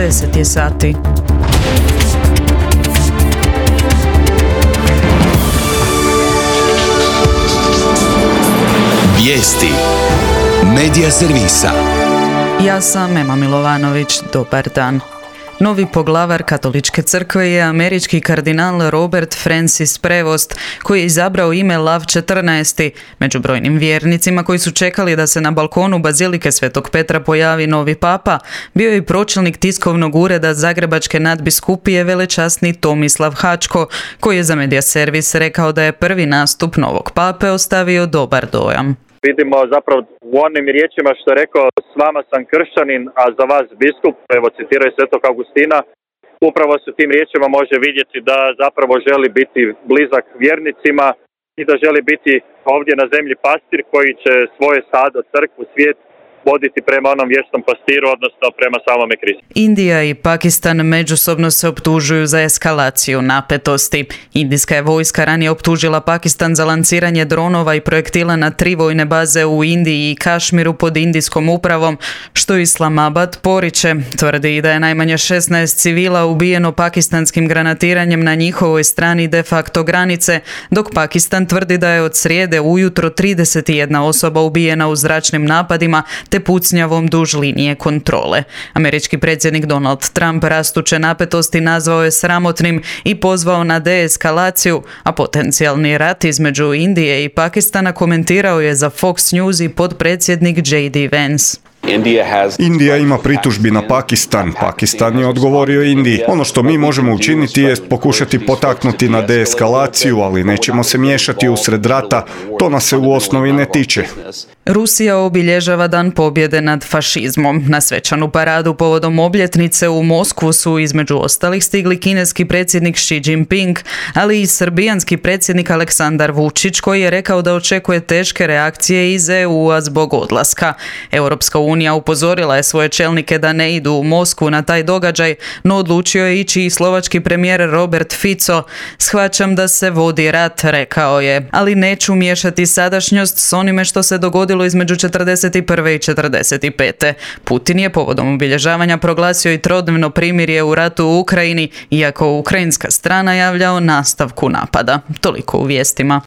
10 je sati. Vijesti Medija servisa. Ja sam Ema Milovanović, dobar dan. Novi poglavar Katoličke crkve je američki kardinal Robert Francis Prevost, koji je izabrao ime Lav XIV. Među brojnim vjernicima koji su čekali da se na balkonu Bazilike Svetog Petra pojavi novi papa, bio je i pročelnik tiskovnog ureda Zagrebačke nadbiskupije velečasni Tomislav Hačko, koji je za Medija servis rekao da je prvi nastup novog pape ostavio dobar dojam. Vidimo zapravo u onim riječima što je rekao: s vama sam kršćanin, a za vas biskup, evo citiraju Svetog Augustina. Upravo se tim riječima može vidjeti da zapravo želi biti blizak vjernicima i da želi biti ovdje na zemlji pastir koji će svoje stado, crkvu, svijet voditi prema onom vječnom pastiru, odnosno prema samome Kristu. Indija i Pakistan međusobno se optužuju za eskalaciju napetosti. Indijska je vojska ranije optužila Pakistan za lanciranje dronova i projektila na 3 vojne baze u Indiji i Kašmiru pod indijskom upravom, što Islamabad poriče. Tvrdi da je najmanje 16 civila ubijeno pakistanskim granatiranjem na njihovoj strani de facto granice, dok Pakistan tvrdi da je od srijede ujutro 31 osoba ubijena u zračnim napadima te pucnjavom duž linije kontrole. Američki predsjednik Donald Trump rastuće napetosti nazvao je sramotnim i pozvao na deeskalaciju, a potencijalni rat između Indije i Pakistana komentirao je za Fox News i potpredsjednik J.D. Vance. Indija ima pritužbi na Pakistan. Pakistan je odgovorio Indiji. Ono što mi možemo učiniti je pokušati potaknuti na deeskalaciju, ali nećemo se miješati usred rata. To nas se u osnovi ne tiče. Rusija obilježava Dan pobjede nad fašizmom. Na svečanu paradu povodom obljetnice u Moskvu su između ostalih stigli kineski predsjednik Xi Jinping, ali i srbijanski predsjednik Aleksandar Vučić, koji je rekao da očekuje teške reakcije iz EU-a zbog odlaska. Europska unija upozorila je svoje čelnike da ne idu u Moskvu na taj događaj, no odlučio je ići i slovački premijer Robert Fico. Shvaćam da se vodi rat, rekao je, ali neću miješati sadašnjost s onime što se dogodilo između 41. i 45. Putin je povodom obilježavanja proglasio i trodnevno primirje u ratu u Ukrajini, iako ukrajinska strana javlja o nastavku napada. Toliko u vijestima.